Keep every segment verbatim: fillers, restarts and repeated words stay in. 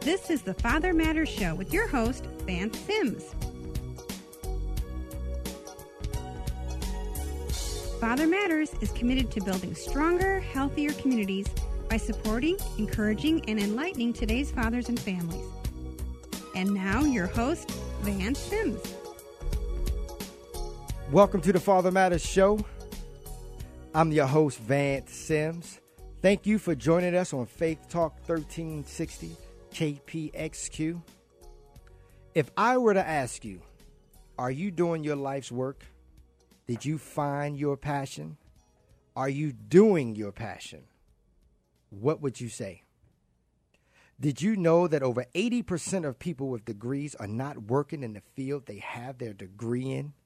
This is the Father Matters Show with your host, Vance Sims. Father Matters is committed to building stronger, healthier communities by supporting, encouraging, and enlightening today's fathers and families. And now, your host, Vance Sims. Welcome to the Father Matters Show. I'm your host, Vance Sims. Thank you for joining us on Faith Talk thirteen sixty K P X Q. If I were to ask you, are you doing your life's work? Did you find your passion? Are you doing your passion? What would you say? Did you know that over eighty percent of people with degrees are not working in the field they have their degree in?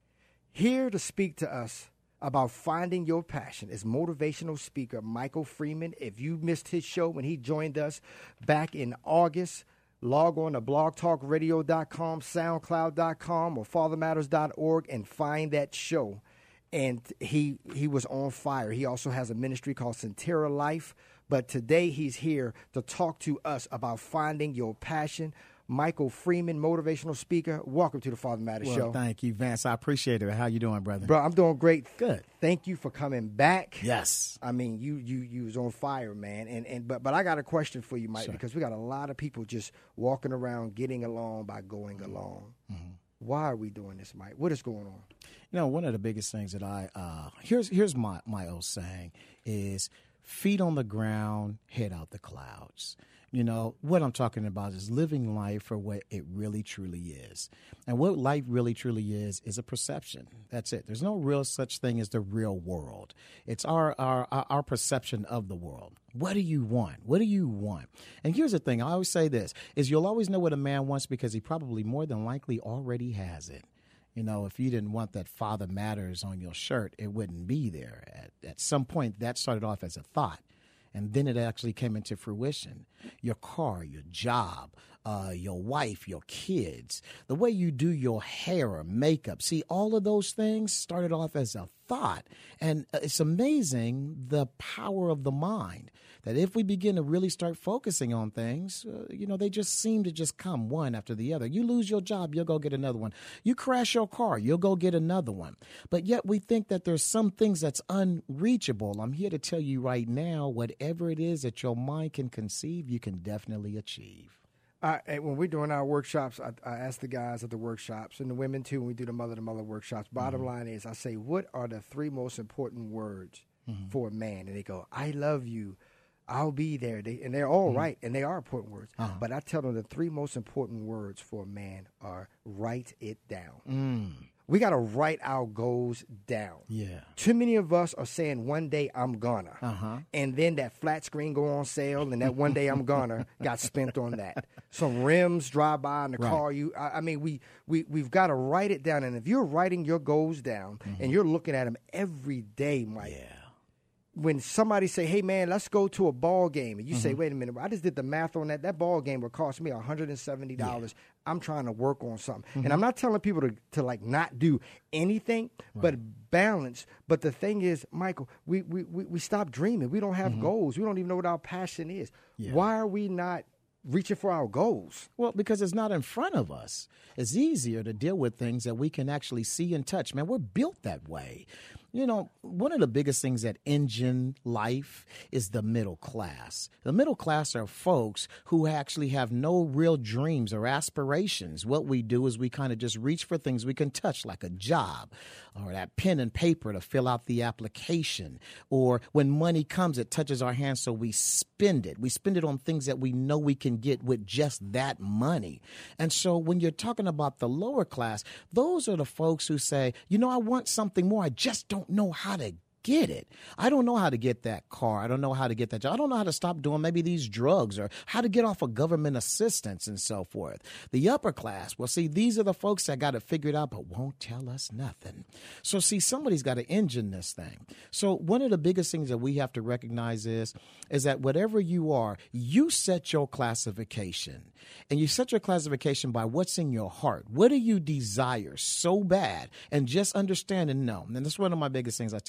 Here to speak to us about finding your passion is motivational speaker Michael Freeman. If you missed his show when he joined us back in August, log on to blog talk radio dot com, soundcloud dot com, or father matters dot org and find that show. And he he was on fire. He also has a ministry called Centera Life. But today he's here to talk to us about finding your passion. Michael Freeman, motivational speaker. Welcome to the Father Matters well, Show. Thank you, Vance. I appreciate it. How you doing, brother? Bro, I'm doing great. Good. Thank you for coming back. Yes. I mean, you you you was on fire, man. And and but but I got a question for you, Mike, sure. because we got a lot of people just walking around getting along by going along. Mm-hmm. Why are we doing this, Mike? What is going on? You know, one of the biggest things that I uh, here's here's my my old saying is feet on the ground, head out the clouds. You know, what I'm talking about is living life for what it really, truly is. And what life really, truly is, is a perception. That's it. There's no real such thing as the real world. It's our, our, our perception of the world. What do you want? What do you want? And here's the thing. I always say this, is you'll always know what a man wants because he probably more than likely already has it. You know, if you didn't want that Father Matters on your shirt, it wouldn't be there. At, at some point, that started off as a thought. And then it actually came into fruition. Your car, your job, uh, your wife, your kids, the way you do your hair or makeup. See, all of those things started off as a thought. And it's amazing the power of the mind, that if we begin to really start focusing on things, uh, you know, they just seem to just come one after the other. You lose your job, you'll go get another one. You crash your car, you'll go get another one. But yet we think that there's some things that's unreachable. I'm here to tell you right now, whatever it is that your mind can conceive, you can definitely achieve. Uh, when we're doing our workshops, I, I ask the guys at the workshops and the women too when we do the mother-to-mother workshops. Bottom mm-hmm. line is I say, what are the three most important words mm-hmm. for a man? And they go, I love you. I'll be there. They, and they're all mm-hmm. right, and they are important words. Uh-huh. But I tell them the three most important words for a man are write it down. Mm. We got to write our goals down. Yeah. Too many of us are saying one day I'm gonna. Uh-huh. And then that flat screen go on sale, and that one day I'm gonna got spent on that. Some rims drive by in the right. car. You, I, I mean, we, we, we've got to write it down. And if you're writing your goals down mm-hmm. and you're looking at them every day, Mike, yeah. when somebody say, hey, man, let's go to a ball game, and you mm-hmm. say, wait a minute, I just did the math on that. That ball game would cost me one hundred seventy dollars. Yeah. I'm trying to work on something. Mm-hmm. And I'm not telling people to, to like, not do anything, right. but balance. But the thing is, Michael, we, we, we, we stop dreaming. We don't have mm-hmm. goals. We don't even know what our passion is. Yeah. Why are we not reaching for our goals? Well, because it's not in front of us. It's easier to deal with things that we can actually see and touch. Man, we're built that way. You know, one of the biggest things that engine life is the middle class. The middle class are folks who actually have no real dreams or aspirations. What we do is we kind of just reach for things we can touch, like a job or that pen and paper to fill out the application. Or when money comes, it touches our hands, so we spend it. We spend it on things that we know we can get with just that money. And so when you're talking about the lower class, those are the folks who say, you know, I want something more. I just don't know how to get it. I don't know how to get that car. I don't know how to get that job. I don't know how to stop doing maybe these drugs or how to get off of government assistance and so forth. The upper class, well, see, these are the folks that got it figured out but won't tell us nothing. So, see, somebody's got to engine this thing. So one of the biggest things that we have to recognize is, is that whatever you are, you set your classification. And you set your classification by what's in your heart. What do you desire so bad? And just understand and know. And that's one of my biggest things I tell people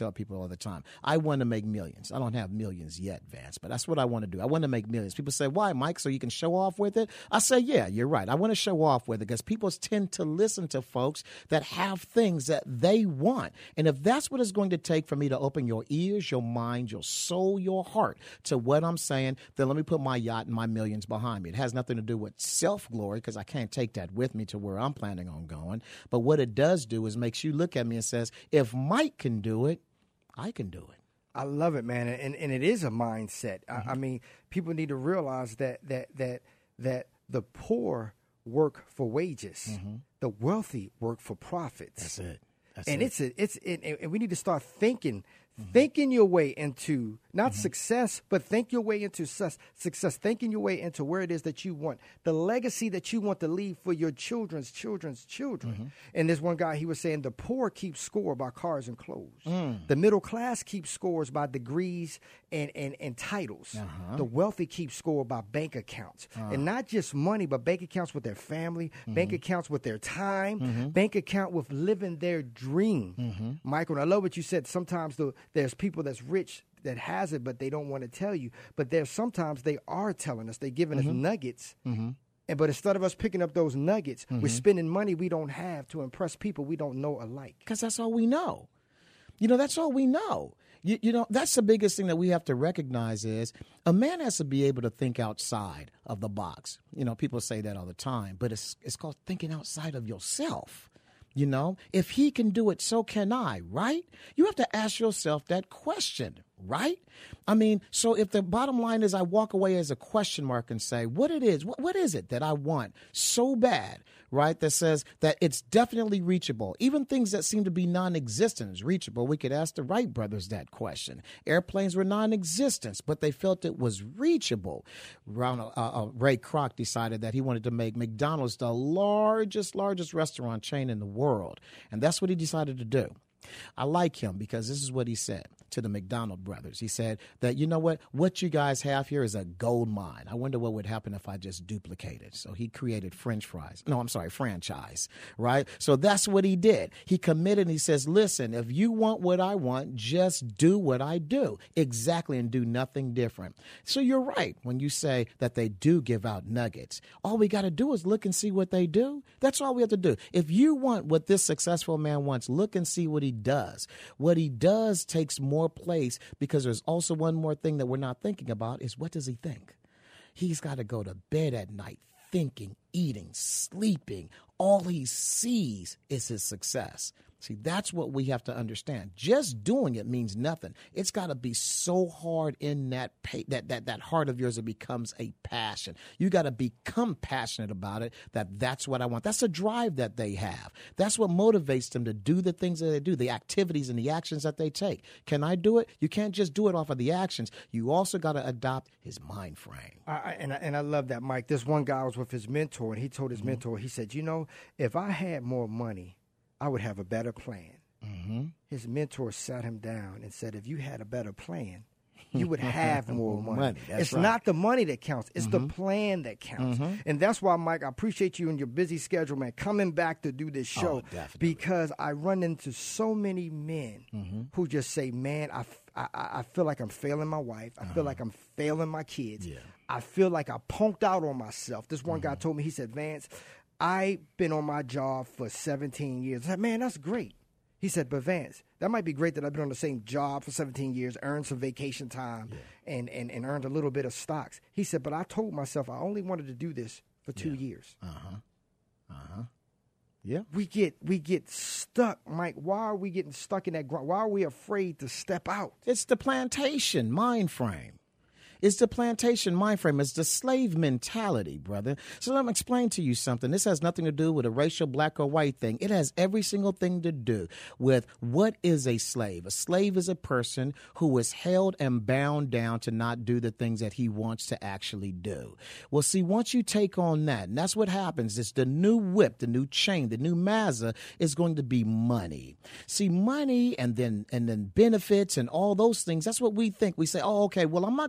all the time. I want to make millions. I don't have millions yet, Vance, but that's what I want to do. I want to make millions. People say, why, Mike? So you can show off with it? I say, yeah, you're right. I want to show off with it because people tend to listen to folks that have things that they want. And if that's what it's going to take for me to open your ears, your mind, your soul, your heart to what I'm saying, then let me put my yacht and my millions behind me. It has nothing to do with self-glory because I can't take that with me to where I'm planning on going. But what it does do is makes you look at me and says, if Mike can do it, I can do it. I love it, man, and and it is a mindset. Mm-hmm. I, I mean, people need to realize that that that that the poor work for wages, mm-hmm. the wealthy work for profits. That's it. That's and it. it's a, it's it, and we need to start thinking. Mm-hmm. Thinking your way into not mm-hmm. success, but think your way into success, success, thinking your way into where it is that you want, the legacy that you want to leave for your children's children's children. Mm-hmm. And there's one guy, he was saying the poor keep score by cars and clothes. Mm. The middle class keeps scores by degrees and, and, and titles. Uh-huh. The wealthy keep score by bank accounts. Uh-huh. And not just money, but bank accounts with their family, mm-hmm. bank accounts with their time, mm-hmm. bank account with living their dream. Mm-hmm. Michael, and I love what you said. Sometimes the There's people that's rich that has it, but they don't want to tell you. But there's sometimes they are telling us. They're giving mm-hmm. us nuggets. Mm-hmm. And but instead of us picking up those nuggets, mm-hmm. we're spending money we don't have to impress people we don't know alike. Because that's all we know. You know, that's all we know. You, you know, that's the biggest thing that we have to recognize is a man has to be able to think outside of the box. You know, people say that all the time, but it's it's called thinking outside of yourself. You know, if he can do it, so can I, right? You have to ask yourself that question, right? I mean, so if the bottom line is I walk away as a question mark and say, what it is, what, what is it that I want so bad, right, that says that it's definitely reachable. Even things that seem to be non-existent is reachable. We could ask the Wright brothers that question. Airplanes were non-existent, but they felt it was reachable. Ronald, uh, uh, Ray Kroc decided that he wanted to make McDonald's the largest, largest restaurant chain in the world. And that's what he decided to do. I like him because this is what he said to the McDonald brothers. He said that, you know what, what you guys have here is a gold mine. I wonder what would happen if I just duplicated. So he created French fries. No, I'm sorry, franchise, right? So that's what he did. He committed and he says, listen, if you want what I want, just do what I do. Exactly, and do nothing different. So you're right when you say that they do give out nuggets. All we got to do is look and see what they do. That's all we have to do. If you want what this successful man wants, look and see what he does. What he does takes more place because there's also one more thing that we're not thinking about is what does he think? He's got to go to bed at night thinking, eating, sleeping. All he sees is his success. See, that's what we have to understand. Just doing it means nothing. It's got to be so hard in that pa- that that that heart of yours it becomes a passion. You got to become passionate about it, that that's what I want. That's a drive that they have. That's what motivates them to do the things that they do, the activities and the actions that they take. Can I do it? You can't just do it off of the actions. You also got to adopt his mind frame. I, and, I, and I love that, Mike. This one guy was with his mentor, and he told his mm-hmm. mentor, he said, you know, if I had more money, I would have a better plan. Mm-hmm. His mentor sat him down and said, if you had a better plan, you would have more money. money. It's right. not the money that counts. It's mm-hmm. the plan that counts. Mm-hmm. And that's why, Mike, I appreciate you and your busy schedule, man, coming back to do this show. Oh, because I run into so many men mm-hmm. who just say, man, I, I, I feel like I'm failing my wife. I uh-huh. feel like I'm failing my kids. Yeah. I feel like I punked out on myself. This one mm-hmm. guy told me, he said, Vance, I've been on my job for seventeen years. I said, man, that's great. He said, but Vance, that might be great that I've been on the same job for seventeen years, earned some vacation time, yeah. and, and, and earned a little bit of stocks. He said, but I told myself I only wanted to do this for two yeah. years. Uh-huh. Uh-huh. Yeah. We get we get stuck, Mike. Why are we getting stuck in that ground? Why are we afraid to step out? It's the plantation mind frame. It's the plantation mind frame. It's the slave mentality, brother. So let me explain to you something. This has nothing to do with a racial black or white thing. It has every single thing to do with what is a slave. A slave is a person who is held and bound down to not do the things that he wants to actually do. Well, see, once you take on that, and that's what happens, it's the new whip, the new chain, the new Mazda is going to be money. See, money and then and then benefits and all those things, that's what we think. We say, oh, okay, well, I'm not going to expect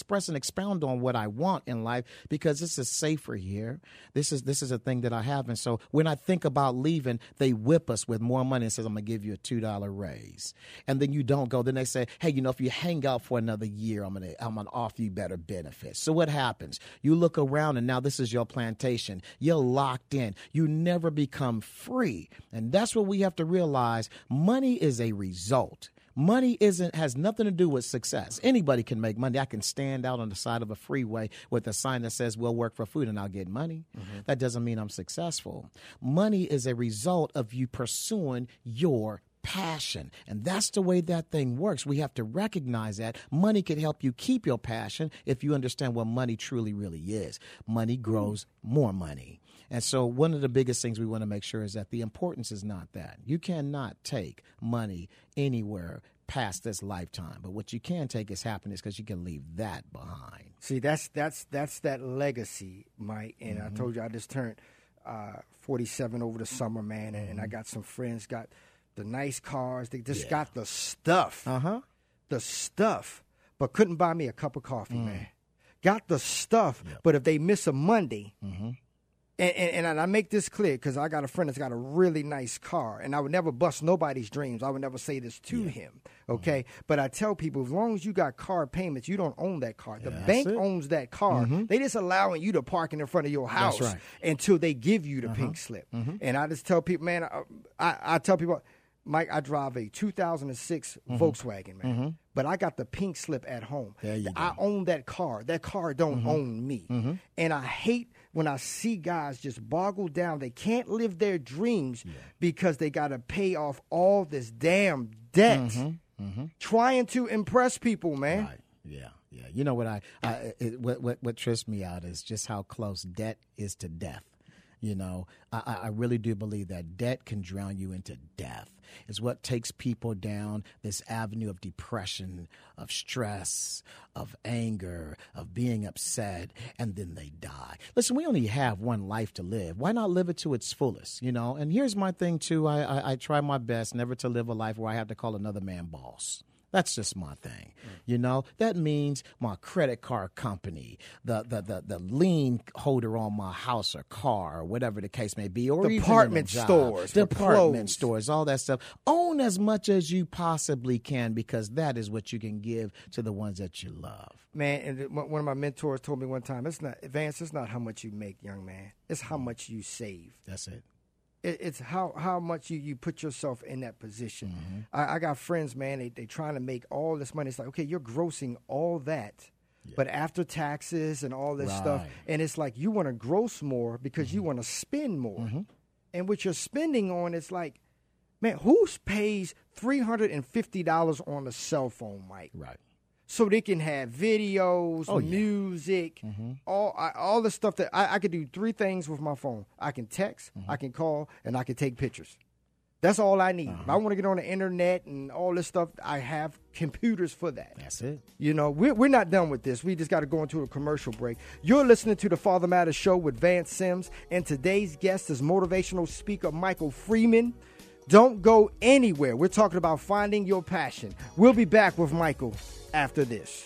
express and expound on what I want in life because this is safer here. This is this is a thing that I have. And so when I think about leaving, they whip us with more money and says, I'm going to give you a two dollar raise. And then you don't go. Then they say, hey, you know, if you hang out for another year, I'm going to I'm going to offer you better benefits. So what happens? You look around and now this is your plantation. You're locked in. You never become free. And that's what we have to realize. Money is a result. Money isn't has nothing to do with success. Anybody can make money. I can stand out on the side of a freeway with a sign that says, we'll work for food and I'll get money. Mm-hmm. That doesn't mean I'm successful. Money is a result of you pursuing your passion. And that's the way that thing works. We have to recognize that money can help you keep your passion if you understand what money truly, really is. Money grows more money. And so one of the biggest things we want to make sure is that the importance is not that. You cannot take money anywhere past this lifetime. But what you can take is happiness because you can leave that behind. See, that's that's that's that legacy, Mike. And mm-hmm. I told you I just turned uh, forty-seven over the summer, man. And, mm-hmm. and I got some friends, got the nice cars. They just yeah. got the stuff. Uh-huh. The stuff. But couldn't buy me a cup of coffee, mm. man. Got the stuff. Yep. But if they miss a Monday, mm-hmm. And, and, and I make this clear because I got a friend that's got a really nice car, and I would never bust nobody's dreams. I would never say this to yeah. him, okay? Mm-hmm. But I tell people, as long as you got car payments, you don't own that car. The yeah, bank owns that car. Mm-hmm. They just allowing you to park in front of your house right. until they give you the uh-huh. pink slip. Mm-hmm. And I just tell people, man, I, I, I tell people, Mike, I drive a two thousand six mm-hmm. Volkswagen, man. Mm-hmm. But I got the pink slip at home. There you I go. own that car. That car don't mm-hmm. own me. Mm-hmm. And I hate when I see guys just boggle down. They can't live their dreams yeah. because they got to pay off all this damn debt mm-hmm. Mm-hmm. trying to impress people, man. Right. Yeah, yeah. You know what I, I it, what, what what trips me out is just how close debt is to death. You know, I, I really do believe that debt can drown you into death. It's what takes people down this avenue of depression, of stress, of anger, of being upset, and then they die. Listen, we only have one life to live. Why not live it to its fullest, you know? And here's my thing, too. I, I, I try my best never to live a life where I have to call another man boss. That's just my thing. Mm. You know, that means my credit card company, the, the the the lien holder on my house or car or whatever the case may be, or department even stores, department stores, all that stuff. Own as much as you possibly can because that is what you can give to the ones that you love. Man, and one of my mentors told me one time, it's not, Vance, it's not how much you make, young man. It's how much you save. That's it. It's how, how much you, you put yourself in that position. Mm-hmm. I, I got friends, man, they they trying to make all this money. It's like, okay, you're grossing all that, yeah. but after taxes and all this right. stuff, and it's like you want to gross more because mm-hmm. you want to spend more. Mm-hmm. And what you're spending on, it's like, man, who pays three hundred fifty dollars on a cell phone, Mike? Right. So they can have videos, oh, music, yeah. mm-hmm. all I, all the stuff that I, I could do three things with my phone. I can text, mm-hmm. I can call, and I can take pictures. That's all I need. Uh-huh. If I want to get on the internet and all this stuff, I have computers for that. That's it. You know, we're, we're not done with this. We just got to go into a commercial break. You're listening to the Father Matters Show with Vance Sims, and today's guest is motivational speaker Michael Freeman. Don't go anywhere. We're talking about finding your passion. We'll be back with Michael after this.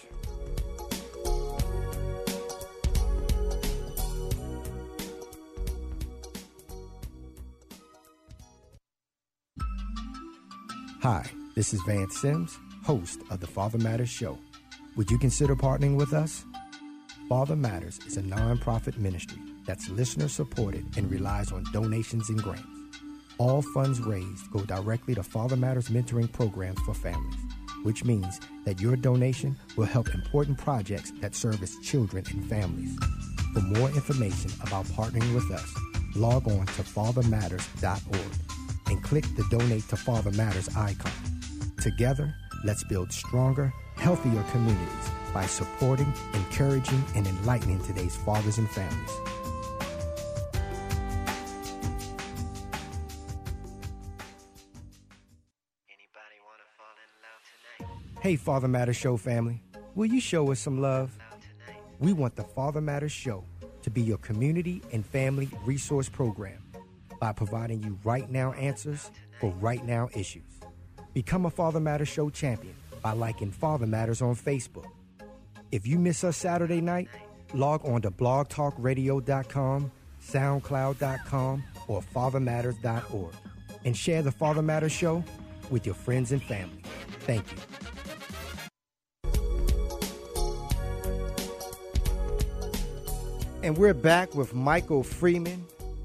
Hi, this is Vance Sims, host of the Father Matters Show. Would you consider partnering with us? Father Matters is a nonprofit ministry that's listener-supported and relies on donations and grants. All funds raised go directly to Father Matters mentoring programs for families, which means that your donation will help important projects that service children and families. For more information about partnering with us, log on to father matters dot org and click the Donate to Father Matters icon. Together, let's build stronger, healthier communities by supporting, encouraging, and enlightening today's fathers and families. Hey, Father Matters Show family, will you show us some love? We want the Father Matters Show to be your community and family resource program by providing you right now answers for right now issues. Become a Father Matters Show champion by liking Father Matters on Facebook. If you miss us Saturday night, log on to blog talk radio dot com, soundcloud dot com, or father matters dot org and share the Father Matters Show with your friends and family. Thank you. And we're back with Michael Freeman.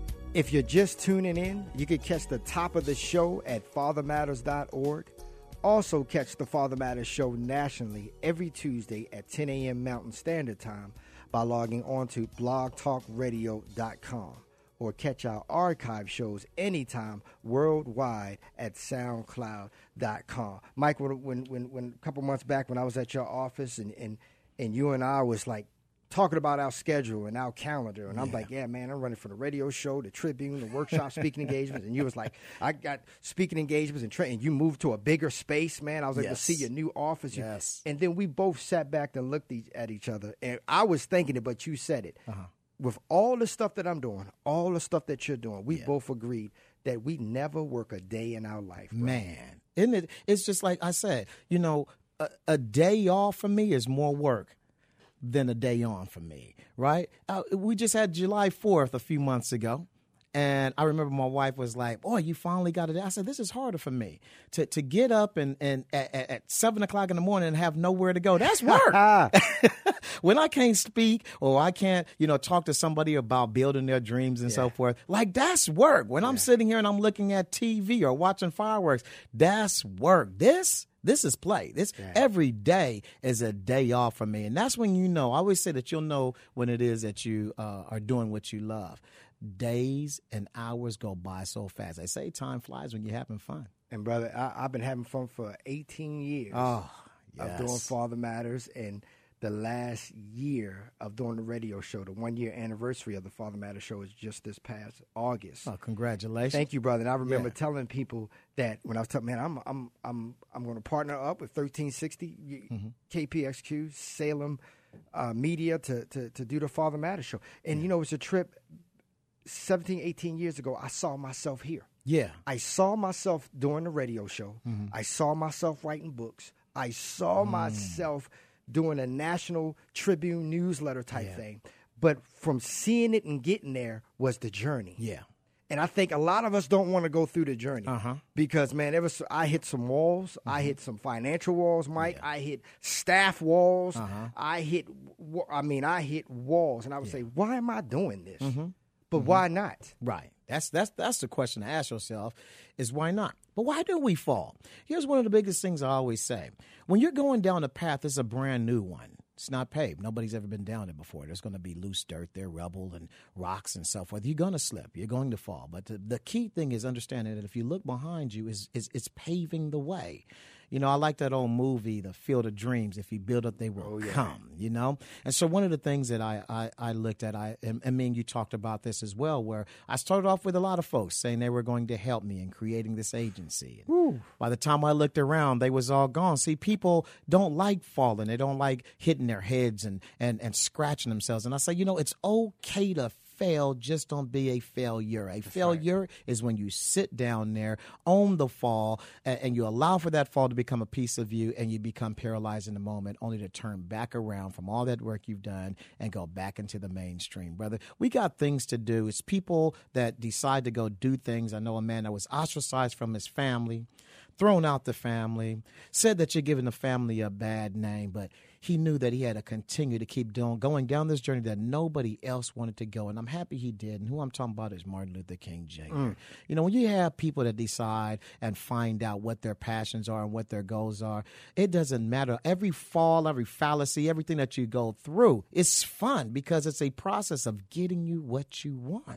If you're just tuning in, you can catch the top of the show at father matters dot org. Also catch the Father Matters Show nationally every Tuesday at ten a.m. Mountain Standard Time by logging on to blog talk radio dot com, or catch our archive shows anytime worldwide at soundcloud dot com. Mike, when, when, when, when a couple months back when I was at your office and, and, and you and I was like talking about our schedule and our calendar, and yeah. I'm like, yeah, man, I'm running for the radio show, the Tribune, the workshop, speaking engagements, and you was like, I got speaking engagements and, tra- and you moved to a bigger space, man. I was able yes. to see your new office. Yes. And then we both sat back and looked at each other, and I was thinking it, but you said it. Uh-huh. With all the stuff that I'm doing, all the stuff that you're doing, we yeah. both agreed that we never work a day in our life. Bro. Man, isn't it? It's just like I said, you know, a, a day off for me is more work than a day on for me, right? Uh, we just had July fourth a few months ago, and I remember my wife was like, "Oh, you finally got it." I said, "This is harder for me to to get up and and at, at seven o'clock in the morning and have nowhere to go. That's work." When I can't speak or I can't, you know, talk to somebody about building their dreams and yeah. so forth, like that's work. When yeah. I'm sitting here and I'm looking at T V or watching fireworks, that's work. This. This is play. This yeah. every day is a day off for me. And that's when you know. I always say that you'll know when it is that you uh, are doing what you love. Days and hours go by so fast. They say time flies when you're having fun. And, brother, I, I've been having fun for eighteen years oh, yes. of doing Father Matters. And the last year of doing the radio show, the one-year anniversary of the Father Matters Show is just this past August. Oh, congratulations! Thank you, brother. And I remember yeah. telling people that when I was telling, man, I'm I'm I'm I'm going to partner up with thirteen sixty mm-hmm. K P X Q Salem uh, Media to, to to do the Father Matters Show. And yeah. you know, it's a trip. seventeen, eighteen years ago, I saw myself here. Yeah, I saw myself doing the radio show. Mm-hmm. I saw myself writing books. I saw mm. myself doing a National Tribune newsletter type yeah. thing. But from seeing it and getting there was the journey. Yeah. And I think a lot of us don't want to go through the journey. Uh-huh. Because, man, ever so, I hit some walls. Mm-hmm. I hit some financial walls, Mike. Yeah. I hit staff walls. Uh-huh. I hit, I mean, I hit walls. And I would yeah. say, why am I doing this? Mm-hmm. But mm-hmm. why not? Right. That's that's that's the question to ask yourself is why not? But why do we fall? Here's one of the biggest things I always say. When you're going down a path, it's a brand new one. It's not paved. Nobody's ever been down it before. There's going to be loose dirt there, rubble and rocks and so forth. You're going to slip. You're going to fall. But the, the key thing is understanding that if you look behind you, is is it's paving the way. You know, I like that old movie, The Field of Dreams. If you build up, they will oh, yeah. come, you know? And so one of the things that I, I, I looked at, I, and, and me and you talked about this as well, where I started off with a lot of folks saying they were going to help me in creating this agency. And by the time I looked around, they was all gone. See, people don't like falling. They don't like hitting their heads and, and, and scratching themselves. And I say, you know, it's okay to fail, just don't be a failure. A That's failure right. is when you sit down there, own the fall, and, and you allow for that fall to become a piece of you, and you become paralyzed in the moment, only to turn back around from all that work you've done and go back into the mainstream. Brother, we got things to do. It's people that decide to go do things. I know a man that was ostracized from his family, thrown out the family, said that you're giving the family a bad name, but he knew that he had to continue to keep doing, going down this journey that nobody else wanted to go. And I'm happy he did. And who I'm talking about is Martin Luther King Junior Mm. You know, when you have people that decide and find out what their passions are and what their goals are, it doesn't matter. Every fall, every fallacy, everything that you go through, it's fun because it's a process of getting you what you want.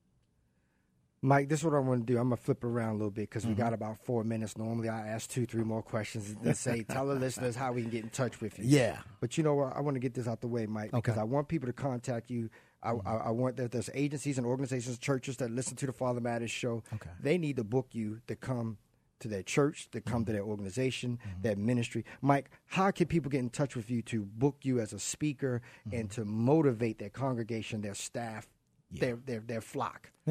Mike, this is what I want to do. I'm going to flip it around a little bit because mm-hmm. we got about four minutes. Normally, I ask two, three more questions and say, tell the listeners how we can get in touch with you. Yeah. But you know what? I want to get this out the way, Mike, because okay. I want people to contact you. I, mm-hmm. I, I want that there's agencies and organizations, churches that listen to the Father Matters Show. Okay. They need to book you to come to their church, to come mm-hmm. to their organization, mm-hmm. their ministry. Mike, how can people get in touch with you to book you as a speaker mm-hmm. and to motivate their congregation, their staff, yeah. their, their, their flock? Okay.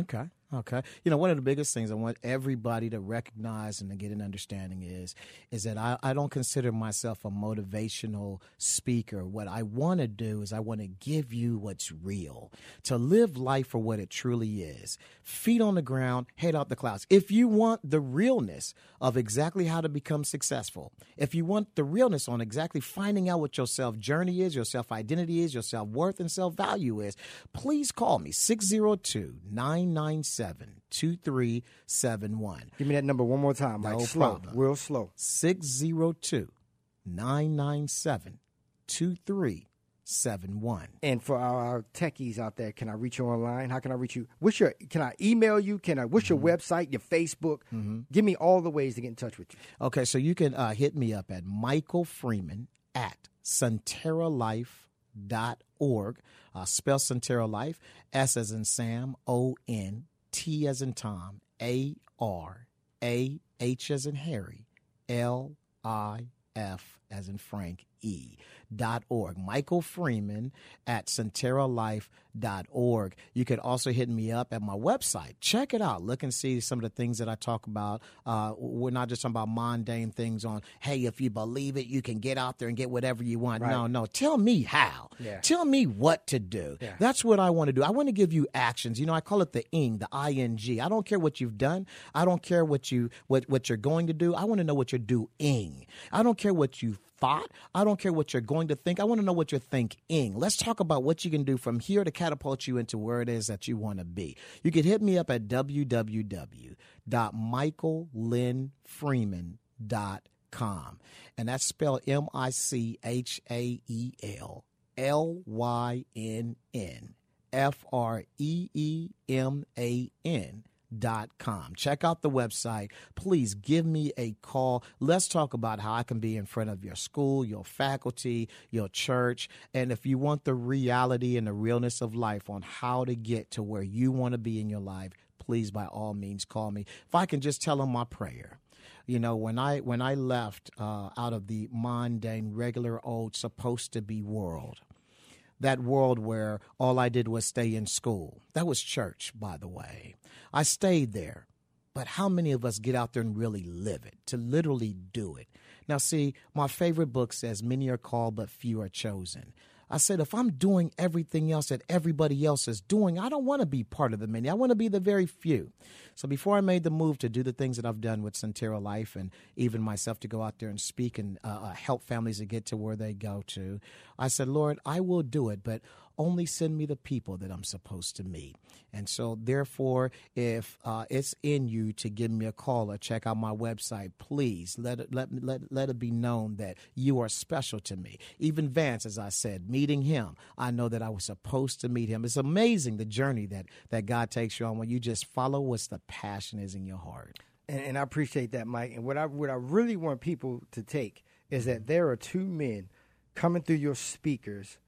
Okay. You know, one of the biggest things I want everybody to recognize and to get an understanding is, is that I, I don't consider myself a motivational speaker. What I want to do is I want to give you what's real, to live life for what it truly is. Feet on the ground, head out the clouds. If you want the realness of exactly how to become successful, if you want the realness on exactly finding out what your self-journey is, your self-identity is, your self-worth and self-value is, please call me, six oh two, nine nine seven, two three seven one. Give me that number one more time, Mike. No slow, problem. real slow. six oh two, nine nine seven, two three seven one. And for our techies out there, can I reach you online? How can I reach you? What's your? Can I email you? Can I? What's your mm-hmm. website? Your Facebook? Mm-hmm. Give me all the ways to get in touch with you. Okay, so you can uh, hit me up at Michael Freeman at Sonterra Life dot org. Uh, spell Sonterra Life, S as in Sam, O N, T as in Tom, A R, A, H as in Harry, L, I, F as in Frank, E, dot org. Michael Freeman at Sonterra Life dot org. You could also hit me up at my website. Check it out. Look and see some of the things that I talk about. Uh, we're not just talking about mundane things on, hey, if you believe it, you can get out there and get whatever you want. Right. No, no. Tell me how. Yeah. Tell me what to do. Yeah. That's what I want to do. I want to give you actions. You know, I call it the ing, the I N G. I don't care what you've done. I don't care what, you, what, what you're going to do. I want to know what you're doing. I don't care what you thought. I don't care what you're going to think. I want to know what you're thinking. Let's talk about what you can do from here to catapult you into where it is that you want to be. You can hit me up at w w w dot michael lynn freeman dot com. And that's spelled M I C H A E L L Y N N F R E E M A N dot com. Check out the website. Please give me a call. Let's talk about how I can be in front of your school, your faculty, your church. And if you want the reality and the realness of life on how to get to where you want to be in your life, please, by all means, call me. If I can just tell them my prayer. You know, when I when I left uh, out of the mundane, regular, old, supposed to be world, that world where all I did was stay in school. That was church, by the way. I stayed there. But how many of us get out there and really live it, to literally do it? Now, see, my favorite book says, many are called, but few are chosen. I said, if I'm doing everything else that everybody else is doing, I don't want to be part of the many. I want to be the very few. So before I made the move to do the things that I've done with Sonterra Life and even myself to go out there and speak and uh, help families to get to where they go to, I said, Lord, I will do it, but only send me the people that I'm supposed to meet. And so, therefore, if uh, it's in you to give me a call or check out my website, please let it, let, let, let it be known that you are special to me. Even Vance, as I said, meeting him, I know that I was supposed to meet him. It's amazing the journey that, that God takes you on when you just follow what's the passion is in your heart. And, and I appreciate that, Mike. And what I, what I really want people to take is that there are two men coming through your speakers,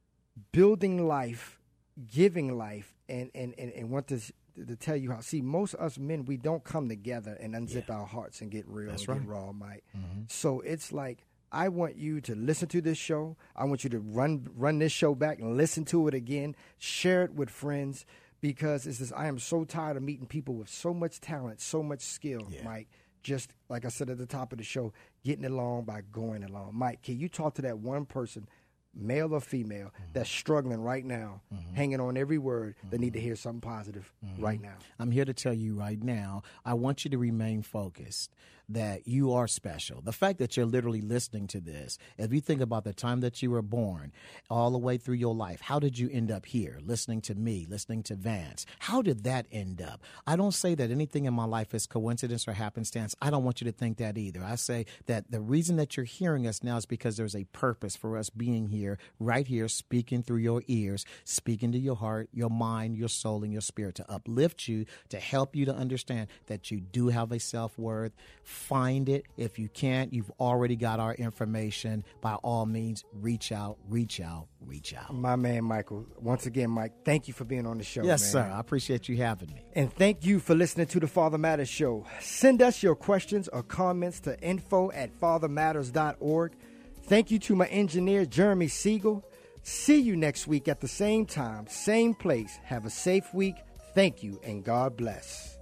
building life, giving life, and, and, and, and want to, to tell you how. See, most of us men, we don't come together and unzip yeah. our hearts and get real That's and right. get raw, Mike. Mm-hmm. So it's like, I want you to listen to this show. I want you to run run this show back and listen to it again. Share it with friends, because it's just, I am so tired of meeting people with so much talent, so much skill, yeah. Mike. Just like I said at the top of the show, getting along by going along. Mike, can you talk to that one person, male or female, mm-hmm. that's struggling right now, mm-hmm. hanging on every word, mm-hmm. that need to hear something positive mm-hmm. right now? I'm here to tell you right now, I want you to remain focused, that you are special. The fact that you're literally listening to this, if you think about the time that you were born, all the way through your life, how did you end up here, listening to me, listening to Vance? How did that end up? I don't say that anything in my life is coincidence or happenstance. I don't want you to think that either. I say that the reason that you're hearing us now is because there's a purpose for us being here, right here, speaking through your ears, speaking to your heart, your mind, your soul, and your spirit, to uplift you, to help you to understand that you do have a self-worth. Find it. If you can't, you've already got our information. By all means, reach out, reach out, reach out. My man, Michael. Once again, Mike, thank you for being on the show. Yes, man. sir. I appreciate you having me. And thank you for listening to the Father Matters Show. Send us your questions or comments to info at father matters dot org. Thank you to my engineer, Jeremy Siegel. See you next week at the same time, same place. Have a safe week. Thank you, and God bless.